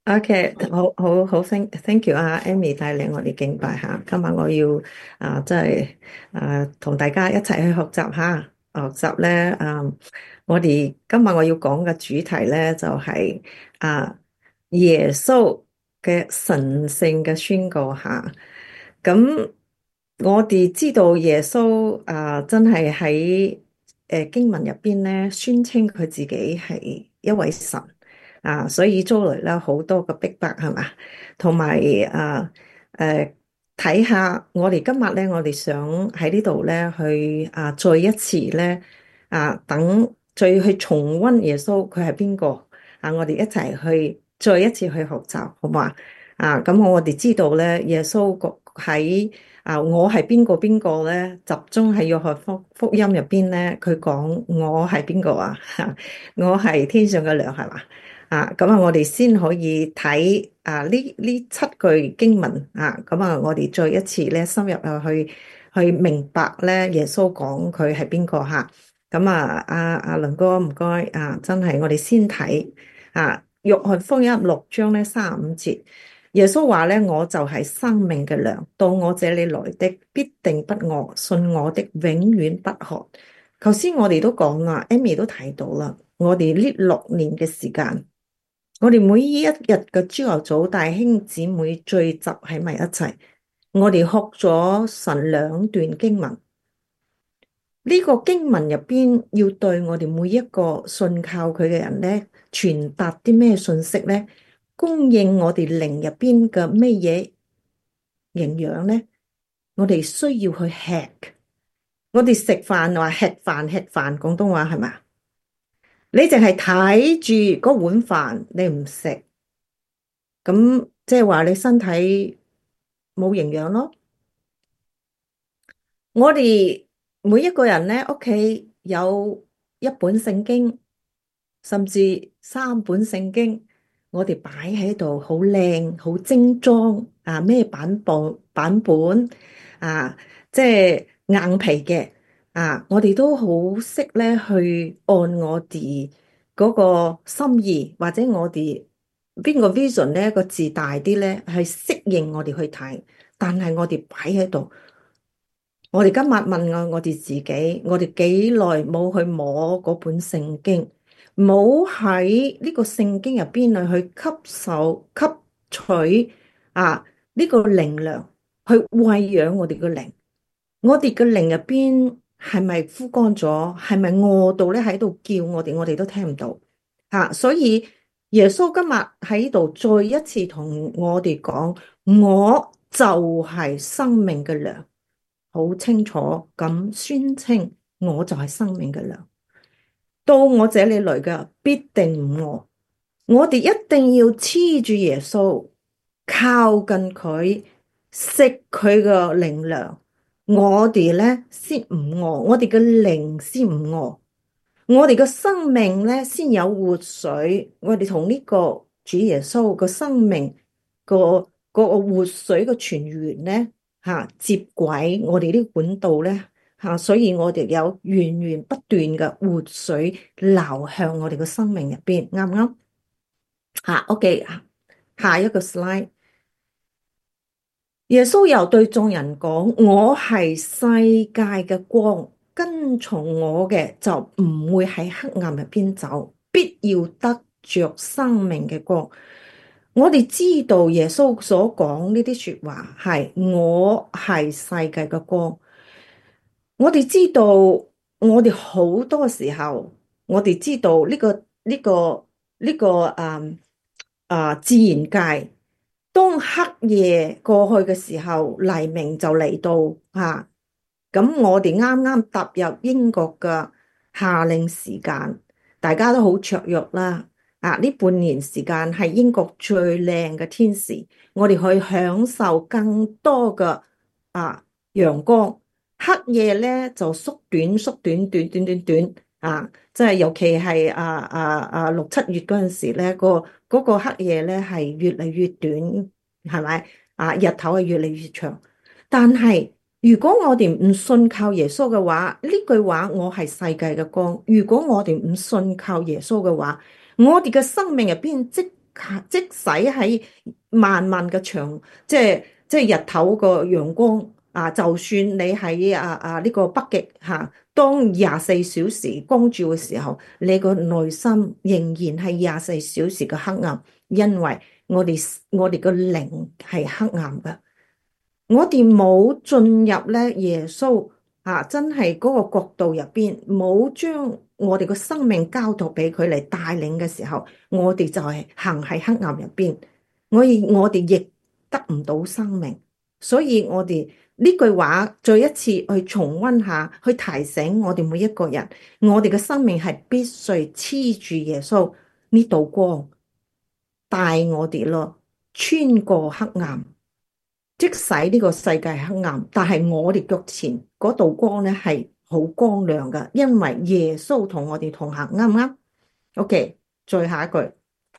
OK，好，thank you 啊，Amy 帶領我哋敬拜下。今日我要即係同大家一齊去學習下，學習咧我哋今日我要講嘅主題咧就係耶穌嘅神聖嘅宣告下。咁我哋知道耶穌真係喺經文入邊咧宣稱佢自己係一位神。所以遭嚟啦好多嘅逼迫係嘛，同埋睇下我哋今日咧，我哋想喺呢度咧去再一次咧等再去重溫耶穌佢係邊個我哋一齊去再一次去學習好嘛？咁我哋知道咧，耶穌個喺我係邊個咧，集中喺約翰福音入邊咧，佢講我係邊個啊？我係天上嘅糧係嘛？咁我哋先可以睇呢七句經文咁我哋再一次咧深入去明白咧耶穌講佢係邊個吓。咁阿倫哥唔該真係我哋先睇約翰福音6章咧35節，耶穌話咧，我就係生命嘅糧，到我這裏來的必定不餓，信我的永遠不渴。頭先我哋都講啦，Amy 都睇到啦，我哋呢6年嘅時間。我哋每一日嘅朝頭早，大兄姊妹聚集喺埋一齊，我哋學咗神2段經文。呢個經文入邊要對我哋每一個信靠佢嘅人咧，傳達啲咩信息咧？供應我哋靈入邊嘅咩嘢營養咧？我哋需要去吃。我哋食飯話吃飯，廣東話係嘛？你淨係睇住嗰碗飯，你唔食。咁即係話你身體冇營養咯。我哋每一個人咧，屋企有一本聖經，甚至3本聖經，我哋擺喺度好靚、好精裝咩版本即係硬皮嘅我哋都好識咧去按我哋嗰個心意，或者我哋邊個 vision 咧個字大啲咧，係適應我哋去睇。但係我哋擺喺度，我哋今日問我哋自己，我哋幾耐冇去摸嗰本聖經，冇喺呢個聖經入邊去吸取呢個靈糧，去餵養我哋嘅靈。我哋嘅靈入邊係咪枯乾咗？係咪餓到咧喺度叫我哋？我哋都聽唔到所以耶穌今日喺度再一次同我哋講，我就係生命嘅糧，好清楚咁宣稱，我就係生命嘅糧。到我這裏來嘅必定唔餓。我哋一定要黐住耶穌，靠近佢，食佢嘅靈糧。我哋咧先唔餓，我哋嘅靈先唔餓，我哋嘅生命咧先有活水。我哋同呢個主耶穌個生命個活水嘅泉源咧接軌我哋呢個管道咧所以我哋有源源不斷嘅活水流向我哋嘅生命入邊，啱唔啱？OK，下一個 slide。耶穌又對眾人講：我係世界嘅光，跟從我嘅就唔會喺黑暗入邊走，必要得着生命嘅光。我哋知道耶穌所講呢啲說話係我係世界嘅光。我哋知道，我哋好多時候，我哋知道自然界。當黑夜過去嘅時候，黎明就嚟到咁我哋啱啱踏入英國嘅夏令時間，大家都好雀躍啦。呢半年時間係英國最靚嘅天時，我哋可以享受更多嘅陽光。黑夜咧就縮短即係尤其係6、7月嗰陣時咧，嗰個黑夜咧係越嚟越短，係咪日頭係越嚟越長。但係如果我哋唔信靠耶穌嘅話，呢句話我係世界嘅光。如果我哋唔信靠耶穌嘅話，我哋嘅生命入邊即即使喺漫漫嘅長，即係日頭個陽光啊，就算你喺呢個北極嚇，當24小時光照嘅時候，你個內心仍然係24小時嘅黑暗，因為我哋個靈係黑暗嘅。我哋冇進入咧耶穌真係嗰個國度入邊，冇將我哋個生命交託俾佢嚟帶領嘅時候，我哋就係行喺黑暗入邊，我哋亦得唔到生命。所以我哋呢句話再一次去重溫下，去提醒我哋每一個人，我哋嘅生命係必須黐住耶穌呢道光，帶我哋咯，穿過黑暗。即使呢個世界係黑暗，但係我哋腳前嗰道光咧係好光亮噶，因為耶穌同我哋同行，啱唔啱？OK，再下一句，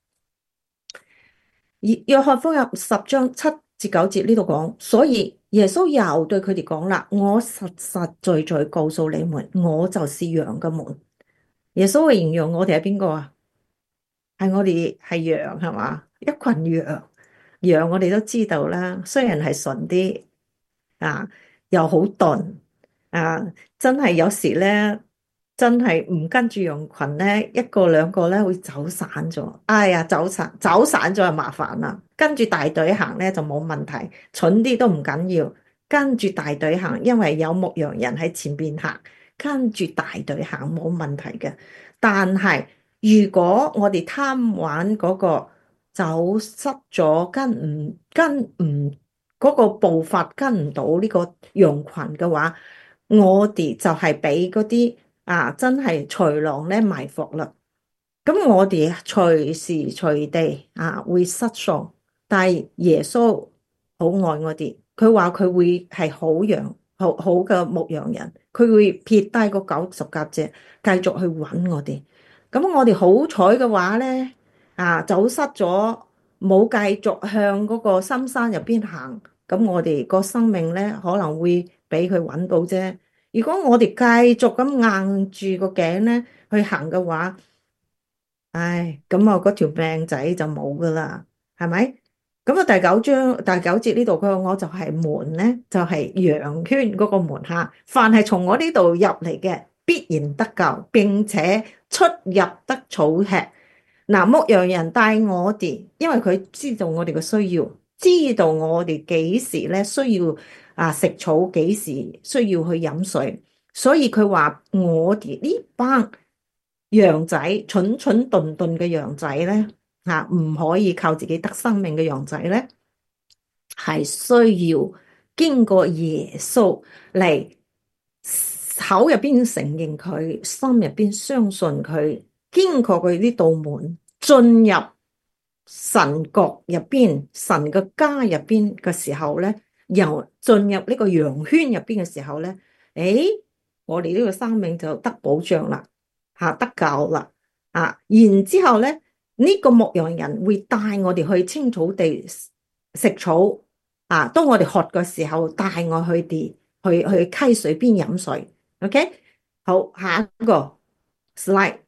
約翰福音10章7至9節呢度講，所以耶穌又對佢哋講啦：我實實在在告訴你們，我就是羊嘅門。耶穌會形容我哋係邊個啊？係我哋係羊係嘛？一群羊，羊我哋都知道啦，雖然係純啲。又好鈍啊！真係有時咧，真係唔跟住羊群咧，一個兩個咧會走散咗。哎呀，走散咗就麻煩啦。跟住大隊行咧就冇問題，蠢啲都唔緊要。跟住大隊行，因為有牧羊人喺前邊行，跟住大隊行冇問題嘅。但係如果我哋貪玩嗰個走失咗，跟唔嗰個步伐跟唔到呢個羊群嘅話，我哋就係俾嗰啲真係豺狼咧埋伏啦。咁我哋隨時隨地會失喪，但係耶穌好愛我哋，佢話佢會係好羊，好嘅牧羊人，佢會撇低個99隻，繼續去揾我哋。咁我哋好彩嘅話咧，走失咗，冇繼續向嗰個深山入邊行，咁我哋個生命咧可能會俾佢揾到啫。如果我哋繼續咁硬住個頸咧去行嘅話，唉，咁我嗰條命仔就冇噶啦，係咪？咁啊，第9節呢度佢話我就係門咧，就係羊圈嗰個門下，凡係從我呢度入嚟嘅，必然得救，並且出入得草吃。嗱，牧羊人帶我哋，因為佢知道我哋嘅需要，知道我哋幾時咧需要食草，幾時需要去飲水，所以佢話我哋呢班羊仔，蠢蠢頓頓嘅羊仔咧，唔可以靠自己得生命嘅羊仔咧，係需要經過耶穌嚟口入邊承認佢，心入邊相信佢，經過佢呢道門進入神國入邊，神嘅家入邊嘅時候咧，又進入呢個羊圈入邊嘅時候咧，我哋呢個生命就得保障啦。得救啦，然之後咧，呢個牧羊人會帶我哋去青草地食草，當我哋渴嘅時候，帶我去去溪水邊飲水。OK，好，下一個 slide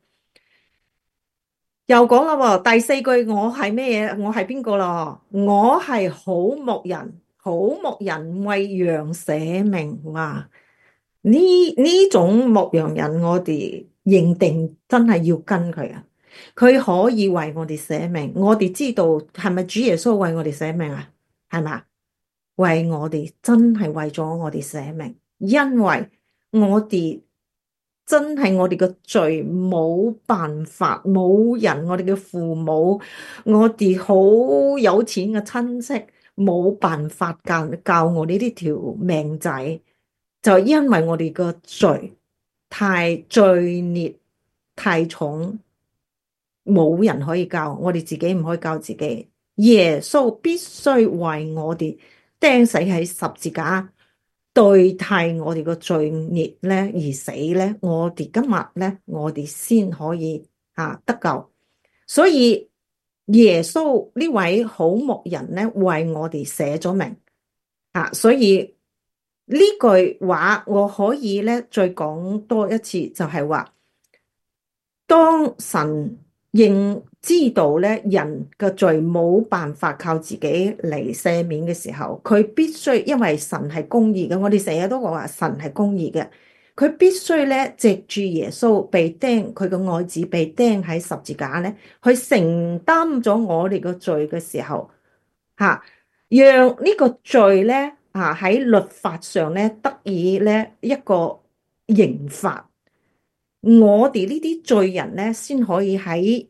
又講啦，第4句我係咩嘢？我係邊個咯？我係好牧人，好牧人為羊捨命。哇！呢種牧羊人，我哋認定真係要跟佢啊！佢可以為我哋捨命，我哋知道係咪主耶穌為我哋捨命啊？係咪？為我哋真係為咗我哋捨命，因為我哋真係我哋嘅罪冇辦法，冇人，我哋嘅父母，我哋好有錢嘅親戚冇辦法教我哋呢條命仔。就因為我哋個罪太罪孽太重，冇人可以教，我哋自己唔可以教自己。耶穌必須為我哋釘死喺十字架，代替我哋個罪孽咧而死咧。我哋今日咧，我哋先可以得救。所以耶穌呢位好牧人咧，為我哋捨咗命所以。呢句話我可以咧再講多一次，就係話，當神認知道咧人嘅罪冇辦法靠自己嚟赦免嘅時候，佢必須，因為神係公義嘅，我哋成日都講話神係公義嘅，佢必須咧藉住耶穌被釘，佢嘅愛子被釘喺十字架咧，去承擔咗我哋個罪嘅時候，吓，讓呢個罪咧喺律法上咧得以咧一個刑罰。我哋呢啲罪人咧，先可以喺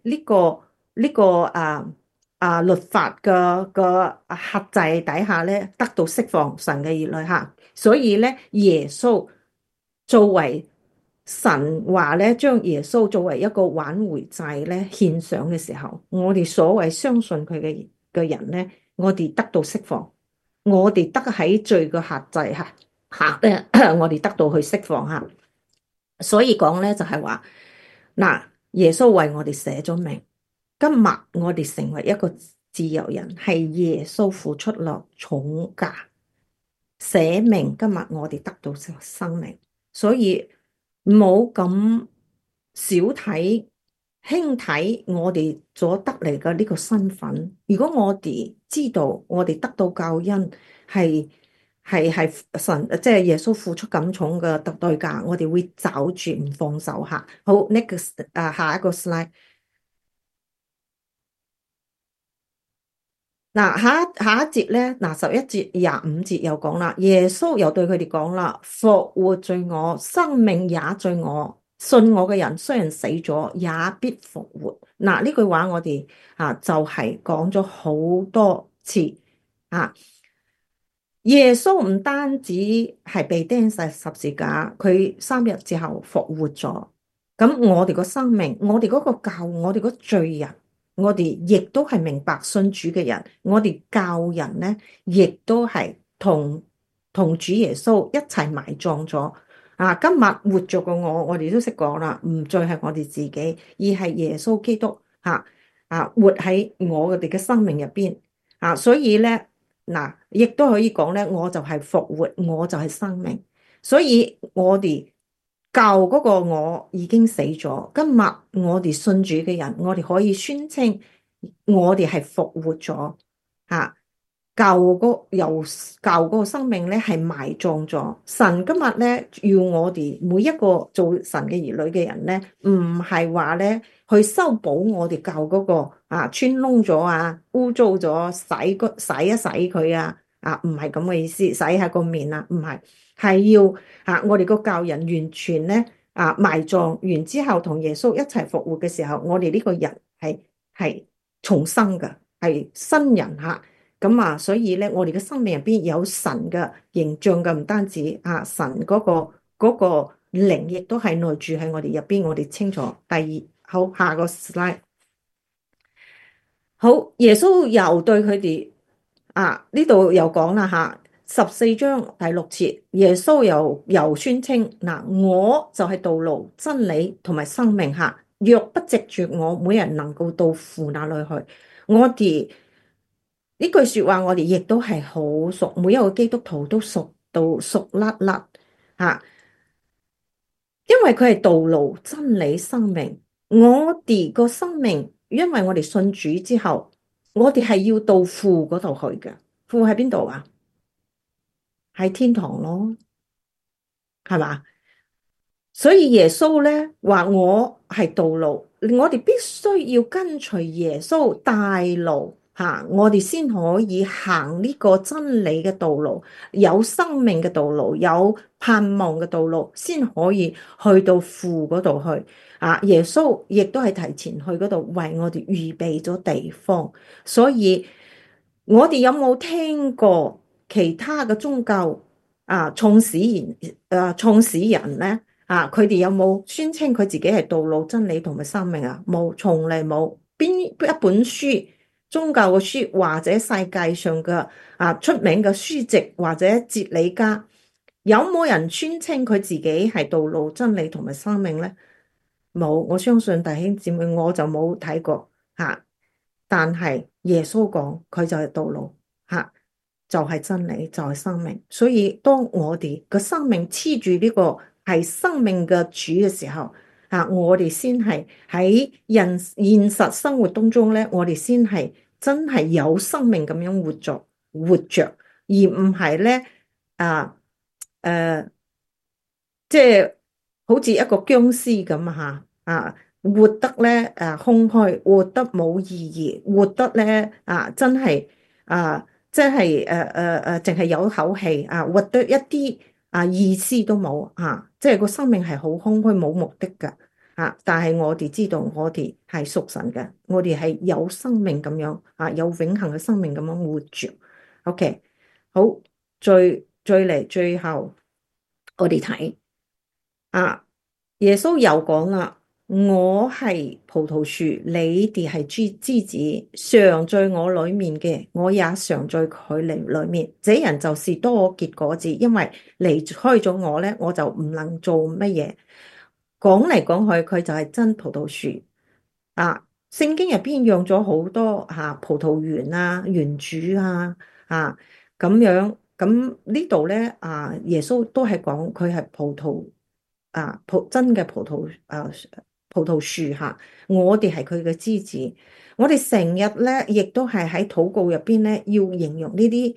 呢個律法嘅轄制底下咧，得到釋放。神嘅兒女吓，所以咧耶穌作為神話咧，將耶穌作為一個挽回祭咧獻上嘅時候，我哋所謂相信佢嘅人咧，我哋得到釋放，我哋得喺罪嘅轄制下咧，我哋得到去釋放吓。所以講咧就係話，嗱，耶穌為我哋寫咗命，今日我哋成為一個自由人，係耶穌付出了重價寫命，今日我哋得到生命，所以唔好咁少睇輕睇我哋所得嚟嘅呢個身份。如果我哋知道我哋得到救恩係神，即係耶穌付出咁重嘅代價，我哋會找住唔放手吓。好，next 下一個 slide。嗱，下一節咧，嗱11節25節又講啦，耶穌又對佢哋講啦，復活在我，生命也在我，信我嘅人雖然死咗，也必復活。嗱，呢句話我哋就係講咗好多次啊。耶穌唔單止係被釘晒十字架，佢3日之後復活咗。咁我哋個生命，我哋嗰個教，我哋嗰罪人，我哋亦都係明白信主嘅人，我哋教人咧，亦都係同主耶穌一齊埋葬咗。今日活着嘅我哋都識講啦，唔再係我哋自己，而係耶穌基督活喺我哋嘅生命入邊所以咧。嗱，亦都可以講咧，我就係復活，我就係生命，所以我哋舊嗰個我已經死咗。今日我哋信主嘅人，我哋可以宣稱我哋係復活咗吓。由舊嗰個生命咧係埋葬咗。神今日咧要我哋每一個做神嘅兒女嘅人咧，唔係話咧去修補我哋舊嗰個穿窿咗污糟咗，洗一洗佢唔係咁嘅意思，洗下個面唔係，係要我哋個教人完全咧埋葬完之後，同耶穌一齊復活嘅時候，我哋呢個人係重生嘅，係新人吓。咁所以咧，我哋嘅生命入邊有神嘅形象嘅，唔單止神嗰個靈，亦都係內住喺我哋入邊，我哋清楚。第二，好，下個 slide。好，耶穌又對佢哋呢度又講啦14章第6節，耶穌又宣稱嗱，我就係道路、真理同埋生命若不藉住我，沒人能夠到父那裏去。我哋呢句說話，我哋亦都係好熟，每一個基督徒都熟到熟甩甩因為佢係道路、真理、生命。我哋個生命，因為我哋信主之後，我哋係要到父嗰度去嘅。父喺邊度啊？喺天堂咯，係嘛？所以耶穌咧話我係道路，我哋必須要跟隨耶穌帶路我哋先可以行呢個真理嘅道路，有生命嘅道路，有盼望嘅道路，先可以去到父嗰度去耶穌亦都係提前去嗰度為我哋預備咗地方。所以我哋有冇聽過其他嘅宗教創始人咧佢哋有冇宣稱佢自己係道路、真理同埋生命冇，從嚟冇。邊一本書，宗教嘅書或者世界上嘅出名嘅書籍或者哲理家，有冇人宣稱佢自己係道路、真理同埋生命咧？冇，我相信弟兄姊妹我就冇睇過但係耶穌講佢就係道路就係真理，就係生命。所以當我哋個生命黐住呢個係生命嘅主嘅時候， 我哋先係喺現實生活當中咧，我哋先係真係有生命咁樣活着，而唔係咧啊誒，即係好似一個僵屍咁活得咧空虛，活得冇意義，活得咧真係即係淨係有口氣活得一啲意思都冇即係個生命係好空虛冇目的噶但係我哋知道我哋係屬神嘅，我哋係有生命咁樣有永恆嘅生命咁樣活住。OK，好，再嚟最後我哋睇。耶穌又講啦，我係葡萄樹，你哋係枝子，常在我裏面嘅，我也常在佢裏面。這人就是多結果子，因為離開咗我咧，我就唔能做乜嘢。講嚟講去，佢就係真葡萄樹聖經入邊用咗好多葡萄園園主咁樣，咁呢度咧耶穌都係講佢係葡萄。真嘅葡萄樹我哋係佢嘅枝子，我哋成日咧，亦都係喺禱告入邊咧，要形容呢啲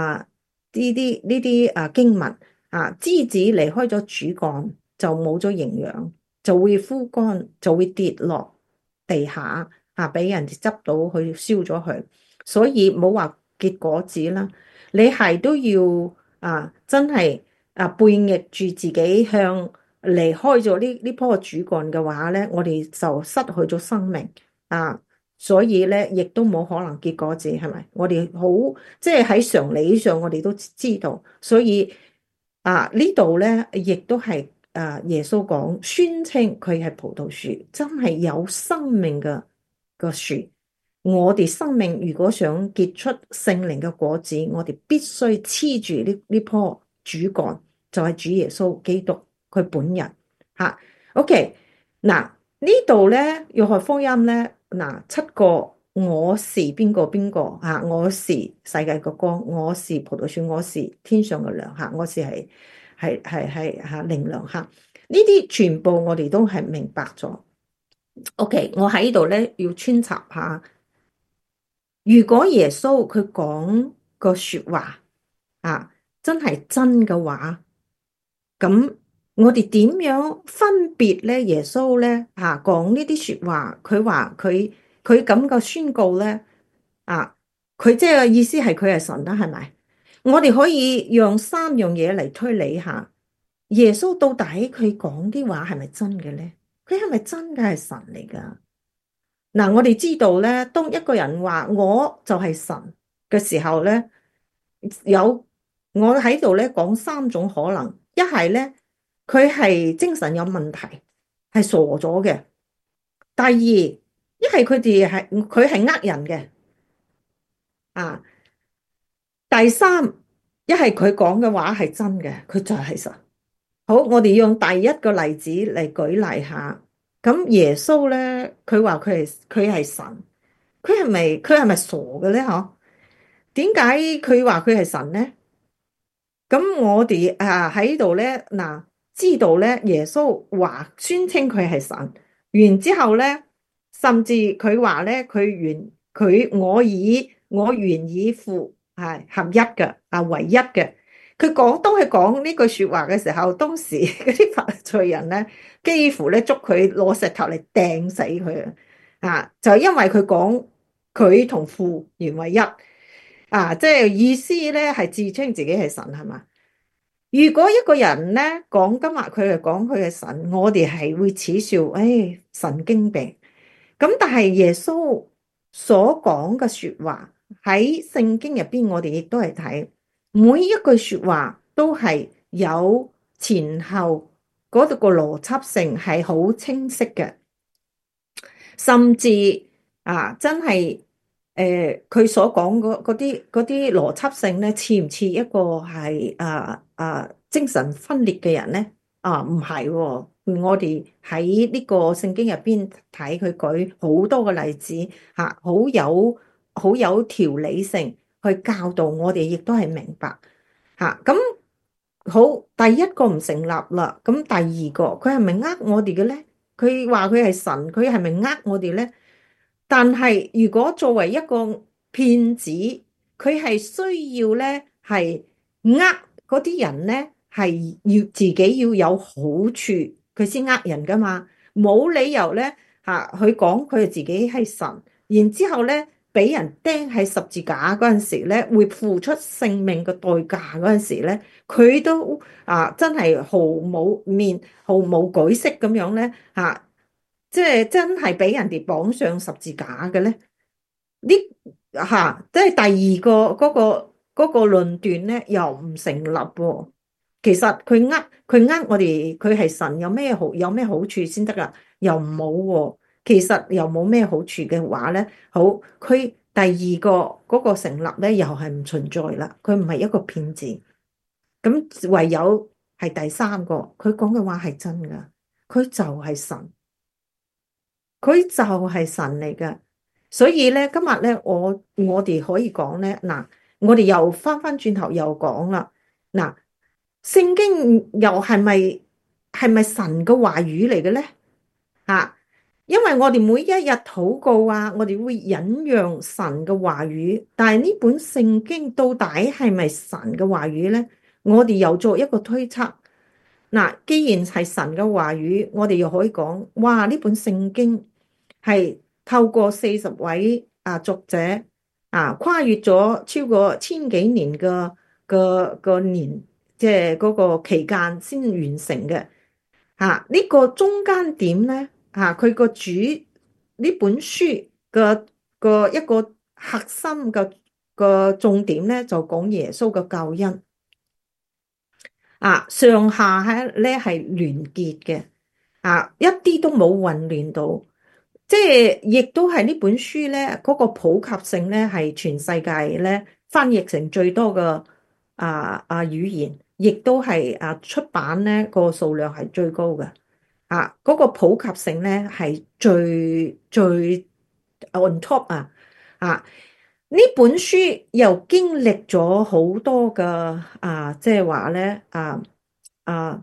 經文枝子離開咗主幹就冇咗營養，就會枯乾，就會跌落地下俾人哋執到去燒咗佢，所以冇話結果子啦，你係都要真係背逆住自己向。離開咗呢棵主幹嘅話咧，我哋就失去咗生命所以咧亦都冇可能結果子，係咪？我哋好即係喺常理上，我哋都知道，所以呢度咧亦都係耶穌講宣稱佢係葡萄樹，真係有生命嘅個樹。我哋生命如果想結出聖靈嘅果子，我哋必須黐住呢棵主幹，就係主耶穌基督。佢本人OK 嗱呢度咧，約翰福音咧7個我是邊個邊個我是世界嘅光，我是葡萄樹，我是天上嘅糧我是係靈糧呢啲全部我哋都係明白咗。OK， 我喺呢度咧要穿插下，如果耶穌佢講個說話真係真嘅話，咁。我哋點樣分別咧？耶穌咧講呢啲說話，佢話佢咁嘅宣告咧佢即係意思係佢係神啦，係咪？我哋可以用3樣嘢嚟推理下，耶穌到底佢講啲話係咪真嘅咧？佢係咪真嘅係神嚟噶？我哋知道咧，當一個人話我就係神嘅時候咧，我喺度咧講3種可能，一係咧。佢係精神有問題，係傻咗嘅。第二，一係佢係呃人嘅第三，一係佢講嘅話係真嘅，佢就係神。好，我哋用第一個例子嚟舉例下。咁耶穌咧，佢話佢係神，佢係咪傻嘅咧？嗬？點解佢話佢係神咧？咁我哋喺度咧知道咧，耶穌話宣稱佢係神，完之後咧，甚至佢話咧，我原以父係合一嘅唯一嘅。當佢講呢句說話嘅時候，當時嗰啲法利賽人咧，幾乎咧捉佢攞石頭嚟掟死佢就因為佢講佢同父原為一即係意思咧係自稱自己係神，係嘛？如果一個人咧講今日佢係講佢係神，我哋係會恥笑，神經病。咁但係耶穌所講嘅說話喺聖經入邊，我哋亦都係睇每一句說話都係有前後嗰度個邏輯性係好清晰嘅，甚至真係佢所講嗰啲邏輯性咧，似唔似一個係精神分裂嘅人咧？唔係喎，我哋喺呢個聖經入邊睇佢舉好多個例子好有條理性去教導我哋，亦都係明白咁好。第一個唔成立啦，咁第二個佢係咪呃我哋嘅咧？ 佢話佢係神，佢係咪呃我哋呢？但係如果作為一個騙子，佢係需要呢，係呃嗰啲人呢，係要自己要有好處，佢先呃人噶嘛，冇理由呢，佢講佢自己係神，然之後呢，俾人釘喺十字架嗰陣時呢，會付出性命嘅代價嗰陣時呢，佢都真係毫無面、毫無舉色咁樣呢。即係真係俾人哋綁上十字架嘅咧？呢即係第二個嗰個論斷咧，又唔成立喎。其實佢呃我哋，佢係神有咩好處先得噶？又冇喎。其實又冇咩好處嘅話咧，好，佢第二個嗰個成立咧，又係唔存在啦。佢唔係一個騙子，咁唯有係第三個，佢講嘅話係真噶，佢就係神。佢就係神嚟㗎。所以咧今日咧，我哋可以講咧，嗱，我哋又翻轉頭又講啦，嗱，聖經又係咪神嘅話語嚟嘅咧？因為我哋每一日禱告我哋會引用神嘅話語，但係呢本聖經到底係咪神嘅話語咧？我哋又作一個推測。嗱，既然係神嘅話語，我哋又可以講，哇！呢本聖經係透過40位作者跨越咗超過千幾年嘅年，即係嗰個期間先完成嘅。呢個中間點咧，佢個主呢本書嘅一個核心嘅重點咧，就講耶穌嘅救恩。上下咧係連結嘅，一啲都冇混亂到，即係亦都係呢本書咧嗰個普及性咧係全世界咧翻譯成最多嘅語言，亦都係出版咧個數量係最高嘅，嗰個普及性咧係最 on top 啊！呢本書又經歷咗好多嘅即係話咧啊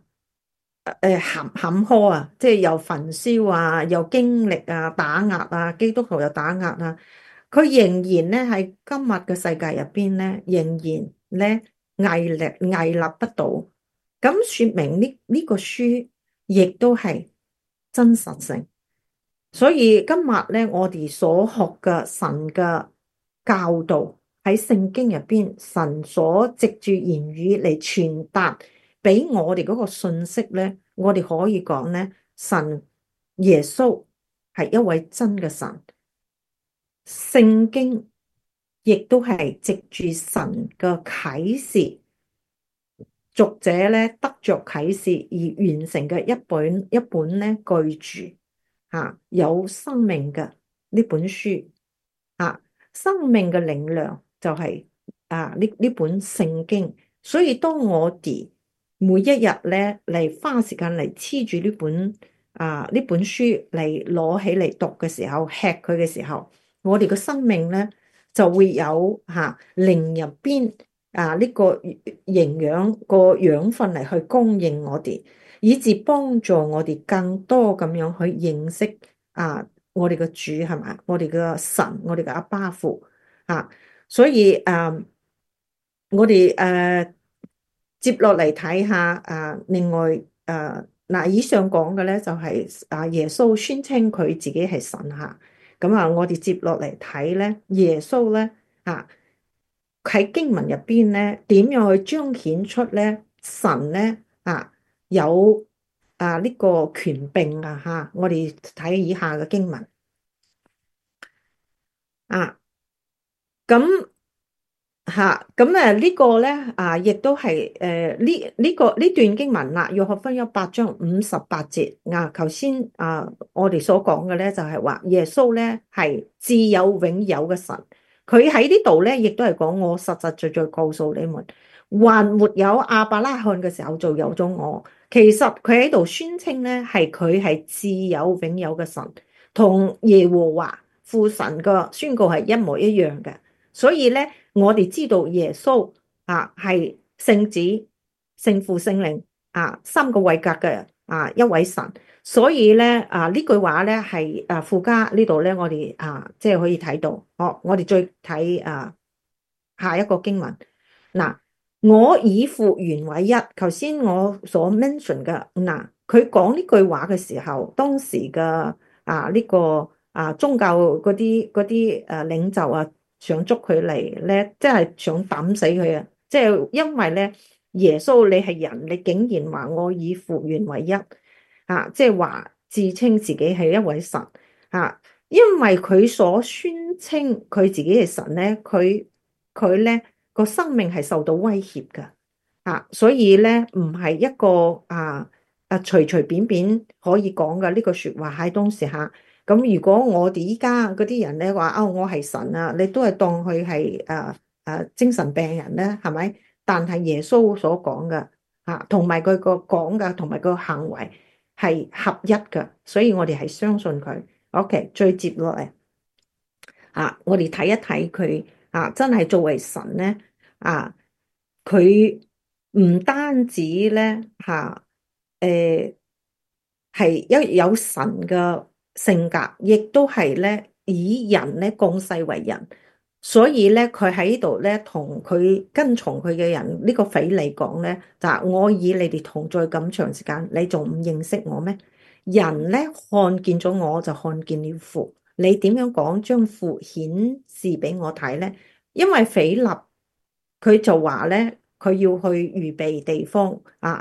坎坷即係又焚燒又經歷打壓基督徒又打壓佢仍然咧喺今日嘅世界入邊咧，仍然咧屹立不倒，咁說明呢個書亦都係真實性。所以今日咧，我哋所學嘅神嘅教導喺聖經入邊，神所藉住言語嚟傳達俾我哋嗰個信息咧，我哋可以講咧，神耶穌係一位真嘅神，聖經亦都係藉住神嘅啟示，讀者咧得着啟示而完成嘅一本咧巨著。有生命嘅呢本書，生命嘅力量就係呢本聖經。所以當我哋每一日咧嚟花時間嚟黐住呢本書嚟攞起嚟讀嘅時候，吃佢嘅時候，我哋嘅生命咧就會有靈入邊呢個營養個養分嚟去供應我哋，以致幫助我哋更多咁樣去認識我哋嘅主係咪？我哋嘅神，我哋嘅阿爸父所以我哋接落嚟睇下另外以上講嘅咧就係耶穌宣稱佢自己係神咁我哋接落嚟睇咧耶穌咧喺經文入邊咧點樣去彰顯出咧神咧有呢個權柄我哋睇以下嘅經文咁呢個咧亦都係呢段經文啦，約翰福音8章58節頭先我哋所講嘅咧就係話耶穌咧係自有永有嘅神，佢喺呢度咧亦都係講我實實在在告訴你們，還沒有亞伯拉罕嘅時候就有咗我。其實佢喺度宣稱咧係佢係自有永有嘅神，同耶和華父神嘅宣告係一模一樣嘅。所以咧，我哋知道耶穌係聖子、聖父、聖靈三個位格嘅一位神。所以咧呢句話咧係附加呢度咧，我哋即係可以睇到。我哋再睇下一個經文。嗱，我以父原為一。頭先我所 mention 嘅，嗱，佢講呢句話嘅時候，當時嘅呢個宗教嗰啲領袖想捉佢嚟咧，即係想抌死佢啊！即係因為咧，耶穌你係人，你竟然話我以父原為一即係話自稱自己係一位神因為佢所宣稱佢自己係神咧，佢咧個生命係受到威脅噶所以咧唔係一個隨隨便便可以講嘅呢個說話喺當時咁如果我哋依家嗰啲人咧話我係神你都係當佢係精神病人咧，係咪？但係耶穌所講嘅同埋佢個講嘅，同埋個行為係合一嘅，所以我哋係相信佢。OK，再接落嚟我哋睇一睇佢真係作為神咧佢唔單止咧誒係有神嘅性格，亦都係咧以人咧降世為人，所以咧佢喺度咧同佢跟從佢嘅人呢個腓利講咧就係我以你哋同在咁長時間，你仲唔認識我咩？人咧看見咗我就看見了父，你點樣講將父顯示俾我睇咧？因為腓立佢就話咧，佢要去預備地方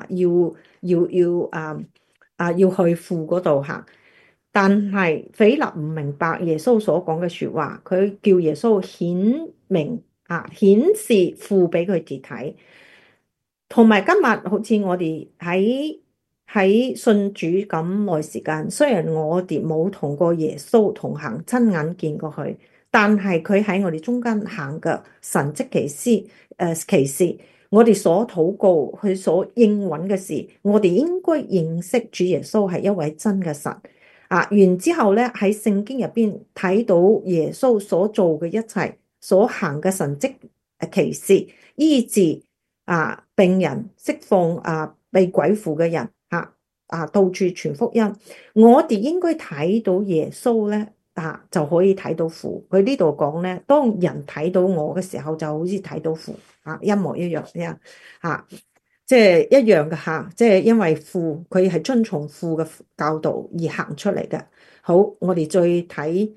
要去父嗰度行。但係腓立唔明白耶穌所講嘅說話，佢叫耶穌顯明顯示父俾佢哋睇。同埋今日好似我哋喺信主咁耐時間，雖然我哋冇同過耶穌同行，親眼見過佢，但係佢喺我哋中間行嘅神蹟奇事，我哋所禱告佢所應允嘅事，我哋應該認識主耶穌係一位真嘅神然之後咧喺聖經入邊睇到耶穌所做嘅一切，所行嘅神蹟奇事，醫治病人，釋放被鬼附嘅人到處傳福音。我哋應該睇到耶穌咧就可以睇到父。佢呢度講咧，當人睇到我嘅時候，就好似睇到父一模一樣即係一樣嘅即係因為父佢係遵從父嘅教導而行出嚟嘅。好，我哋再睇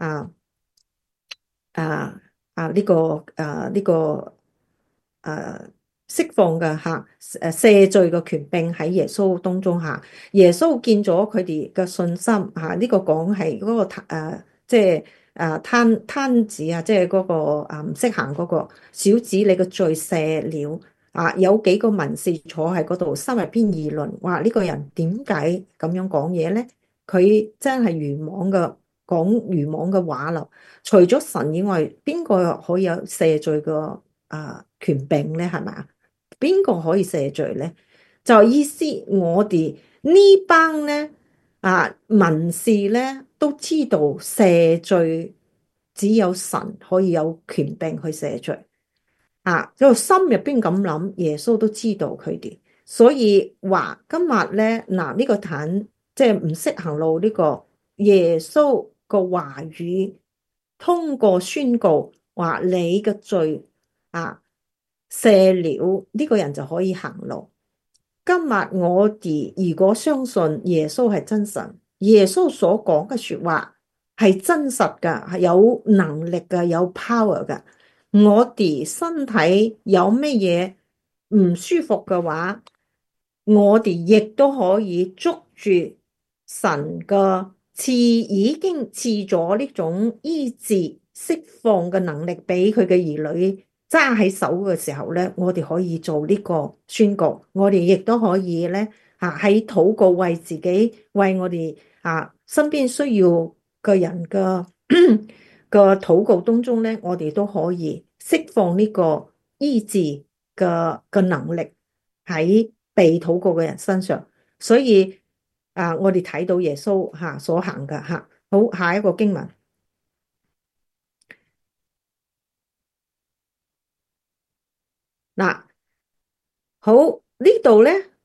呢個釋放嘅赦罪嘅權柄喺耶穌當中耶穌見咗佢哋嘅信心呢個講係嗰個即係攤子即係嗰個唔識行嗰個小子，你嘅罪赦了有幾個文士坐喺嗰度，心入邊議論話呢個人點解咁樣講嘢咧？佢真係愚妄嘅講愚妄嘅話咯。除咗神以外，邊個可以有赦罪嘅權柄咧？係咪？邊個可以赦罪咧？就意思我哋呢班咧文士咧都知道赦罪只有神可以有權柄去赦罪就心入邊咁諗，耶穌都知道佢哋，所以話今日咧呢個壇即係唔識行路呢個耶穌個話語，通過宣告話你嘅罪赦了，呢個人就可以行路。今日我哋如果相信耶穌係真神，耶穌所講嘅說話係真實㗎，係有能力㗎，有 power 㗎。我哋身體有咩嘢唔舒服嘅話，我哋亦都可以捉住神嘅已經賜咗呢種醫治釋放嘅能力俾佢嘅兒女揸喺手嘅時候咧，我哋可以做呢個宣告。我哋亦都可以咧喺禱告為自己，為我哋身邊需要嘅人嘅嘅禱告當中咧，我哋都可以釋放呢個醫治嘅能力喺被禱告嘅人身上。所以我哋睇到耶穌所行嘅好，下一個經文嗱，好呢度咧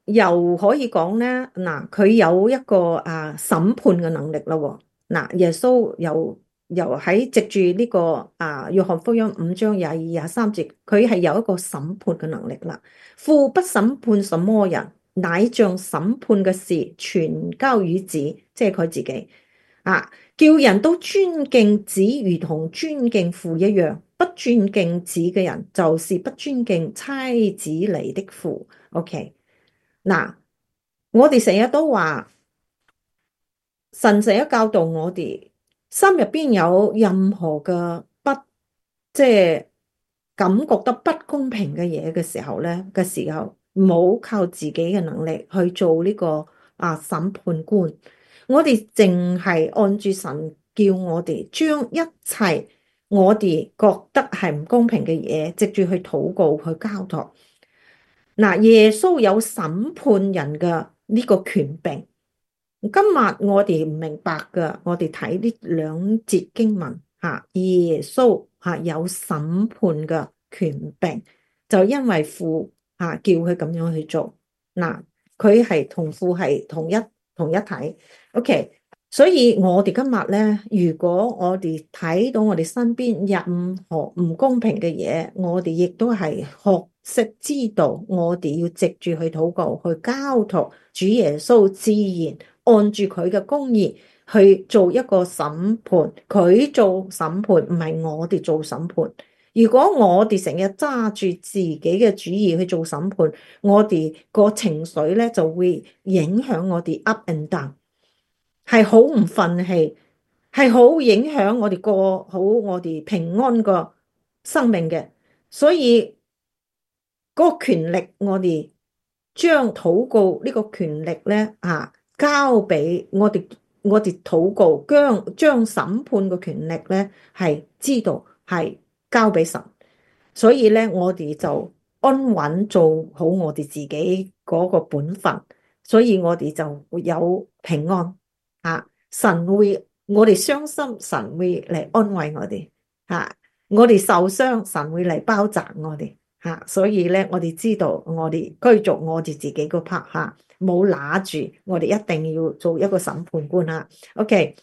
又可以講咧，嗱，佢有一個審判嘅能力啦喎。嗱，耶穌又喺藉住呢個約翰福音5章22、23節，佢係有一個審判嘅能力啦。父不審判什麼人，乃將審判嘅事全交於子，即係佢自己叫人都尊敬子，如同尊敬父一樣。不尊敬子嘅人，就是不尊敬差子嚟的父。OK。嗱，我哋成日都話神成日教導我哋，心入邊有任何嘅即係感覺得不公平嘅嘢嘅時候，唔好靠自己嘅能力去做呢個審判官。我哋淨係按住神叫我哋將一切我哋覺得係唔公平嘅嘢，藉住去禱告去交託。嗱，耶穌有審判人嘅呢個權柄。今日我哋唔明白㗎，我哋睇呢兩節經文耶穌有審判嘅權柄，就因為父叫佢咁樣去做。嗱，佢係同父係同一體。OK。所以我哋今日咧，如果我哋睇到我哋身邊任何唔公平嘅嘢，我哋亦都係學識知道，我哋要藉住去禱告，去交託主耶穌，自然按住佢嘅公義去做一個審判。佢做審判，唔係我哋做審判。如果我哋成日揸住自己嘅主意去做審判，我哋個情緒咧就會影響我哋 up and down。係好唔忿氣，係好影響我哋過好我哋平安個生命嘅。所以嗰個權力，我哋將禱告呢個權力咧交俾我哋禱告，將審判嘅權力咧係知道係交俾神。所以咧，我哋就安穩做好我哋自己嗰個本分，所以我哋就會有平安。神會，我哋傷心，神會嚟安慰我哋。我哋受傷，神會嚟包紮我哋。所以咧，我哋知道我哋居住我哋自己個 part。冇拿住，我哋一定要做一個審判官。OK。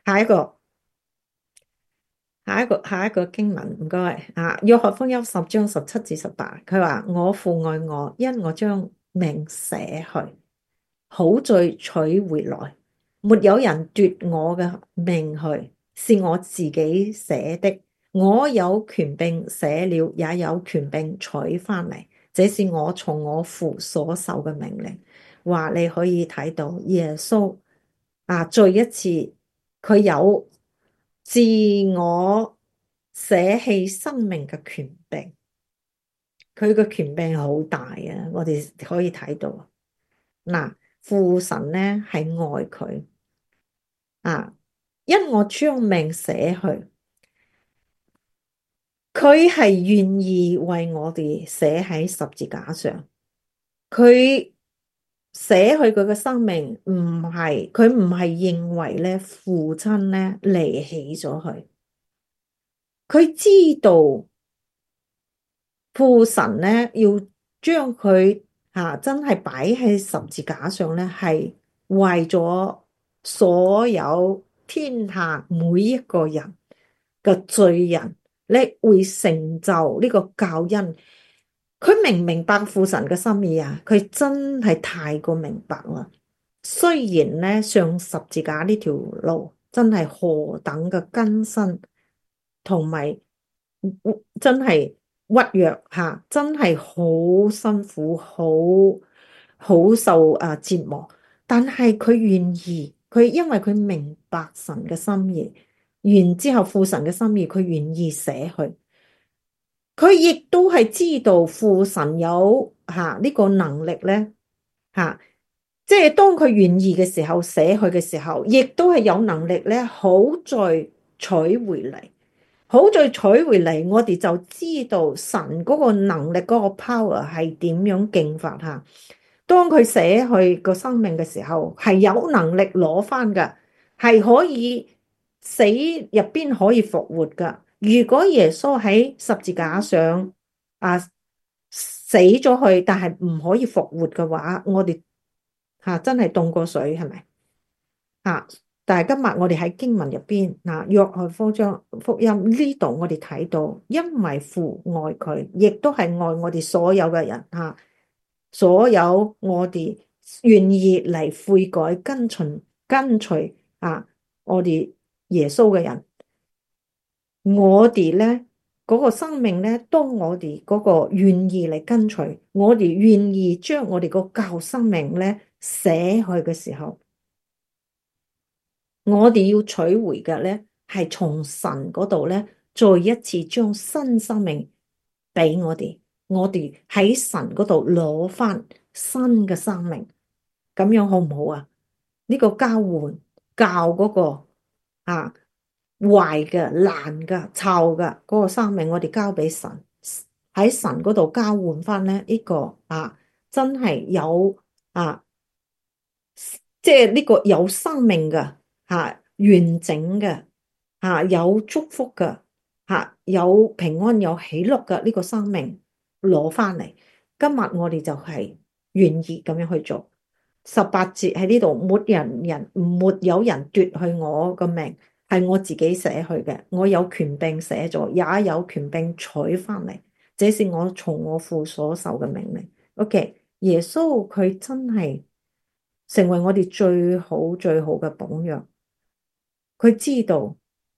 下一個經文，唔該。約翰福音10章17-18，佢話：我父愛我，因我將命捨去，好再取回來。沒有人奪我嘅命去，是我自己捨的。我有權柄捨了，也有權柄取翻嚟。這是我從我父所受嘅命令。話你可以睇到耶穌再一次佢有自我捨棄生命嘅權柄，佢嘅權柄好大啊！我哋可以睇到父神呢係愛佢因我將命捨去，佢係願意為我哋捨喺十字架上。佢捨去佢嘅生命，佢唔係認為咧父親咧離棄咗佢，佢知道父神咧要將佢真係擺喺十字架上咧，係為咗所有天下每一個人嘅罪人咧，會成就呢個救恩。佢明唔明白父神嘅心意啊？佢真係太過明白啦。雖然咧上十字架呢條路真係何等嘅艱辛，同埋真係屈辱真係好辛苦，好受折磨。但係佢願意，佢因為佢明白神嘅心意，然之後父神嘅心意，佢願意捨去。佢亦都係知道父神有呢個能力咧即係當佢願意嘅時候，捨去嘅時候，亦都係有能力咧，好再取回嚟，好再取回嚟。我哋就知道神嗰個能力嗰個 power 係點樣勁法。當佢捨去個生命嘅時候，係有能力攞翻㗎，係可以死入邊可以復活㗎。如果耶穌喺十字架上死咗去，但係唔可以復活嘅話，我哋真係凍過水，係咪？啊！但係今日我哋喺經文入邊約翰福音呢度，我哋睇到，因為父愛佢，亦都係愛我哋所有嘅人所有我哋願意嚟悔改跟隨我哋耶穌嘅人，我哋咧嗰個生命咧，當我哋嗰個願意嚟跟隨，我哋願意將我哋個舊生命咧捨去嘅時候。我哋要取回嘅咧，係從神嗰度咧，再一次將新生命俾我哋，我哋喺神嗰度攞翻新嘅生命，咁樣好唔好啊？呢個交換教嗰個壞嘅、爛嘅、臭嘅嗰個生命，我哋交俾神，喺神嗰度交換翻咧呢個真係有即係呢個有生命嘅完整嘅有祝福嘅有平安有喜樂嘅呢個生命攞翻嚟。今日我哋就係願意咁樣去做。18節喺呢度，沒有人奪去我個命，係我自己捨去嘅。我有權柄捨咗，也有權柄取翻嚟。這是我從我父所受嘅命令。OK，耶穌佢真係成為我哋最好最好嘅榜樣。佢知道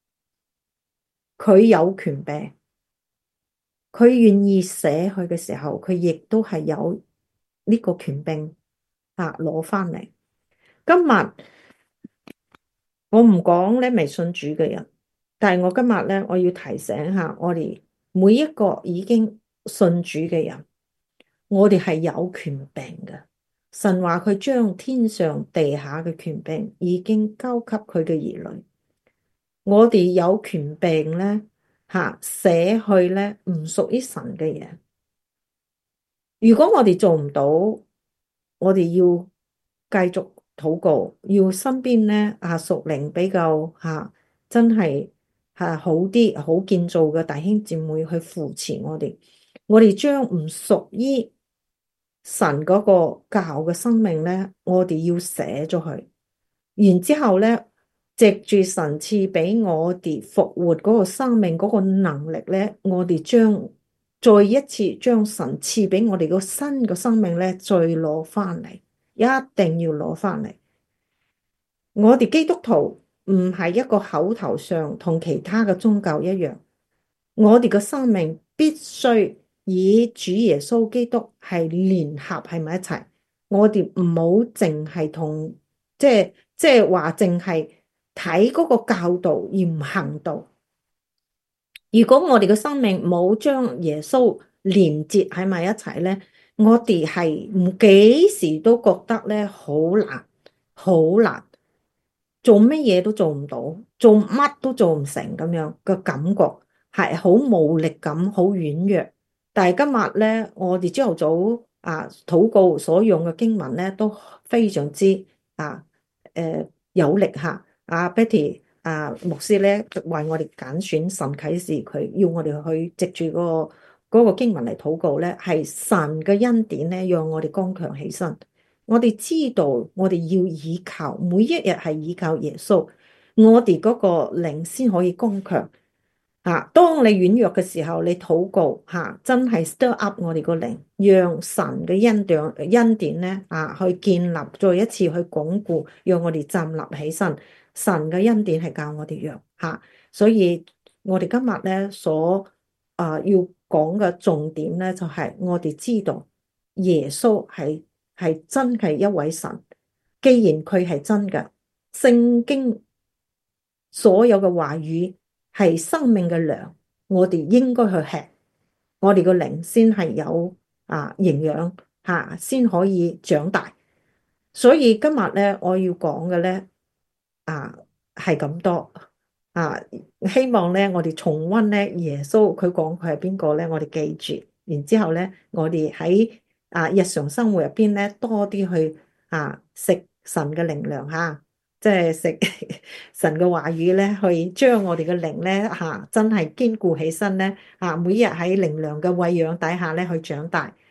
佢有權柄，佢願意捨去嘅時候，佢亦都係有呢個權柄攞翻嚟。今日我唔講咧未信主嘅人，但係我今日咧我要提醒下我哋每一個已經信主嘅人，我哋係有權柄嘅。神話佢將天上地下嘅權柄已經交給佢嘅兒女。我哋有權柄咧捨去咧唔屬於神嘅嘢。如果我哋做唔到，我哋要繼續禱告，要身邊咧屬靈比較真係好啲、好建造嘅弟兄姊妹去扶持我哋。我哋將唔屬於神嗰個教嘅生命咧，我哋要捨咗佢。然之後咧，藉住神賜俾我哋復活嗰個生命嗰個能力咧，我哋將再一次將神賜俾我哋個新嘅生命咧，再攞翻嚟，一定要攞翻嚟。我哋基督徒唔係一個口頭上同其他嘅宗教一樣，我哋嘅生命必須以主耶穌基督係聯合喺埋一齊。我哋唔好淨係同即係話淨係睇嗰個教導而唔行道。如果我哋嘅生命冇將耶穌連接喺埋一齊咧，我哋係唔幾時都覺得咧好難，好難，做乜嘢都做唔到，做乜都做唔成咁樣嘅感覺，係好無力感，好軟弱。但係今日咧，我哋朝頭早禱告所用嘅經文咧，都非常之有力吓。Betty 牧師咧為我哋揀選神啟示，佢要我哋去藉住嗰個經文嚟禱告咧，係神嘅恩典咧，讓我哋剛強起身。我哋知道我哋要依靠，每一日係依靠耶穌，我哋嗰個靈先可以剛強。當你軟弱嘅時候，你禱告真係 stir up 我哋個靈，讓神嘅恩典咧去建立，再一次去鞏固，讓我哋站立起身。神嘅恩典係教我哋弱所以我哋今日咧所要講嘅重點咧，就係我哋知道耶穌係真係一位神。既然佢係真嘅，聖經所有嘅話語係生命嘅糧，我哋應該去吃，我哋個靈先係有營養先可以長大。所以今日咧我要講嘅咧係咁多希望咧我哋重溫咧耶穌佢講佢係邊個咧，我哋記住，然之後咧我哋喺日常生活入邊咧多啲去食神嘅靈糧即係食神嘅話語咧，去將我哋嘅靈咧真係堅固起身咧每日喺靈糧嘅餵養底下咧去長大。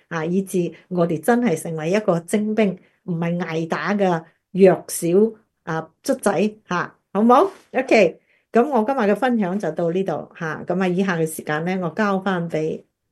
啊，以致我哋真係成為一個精兵，唔係捱打嘅弱小卒仔吓，好冇？OK，咁我今日嘅分享就到呢度吓，咁以下嘅時間咧，我交翻俾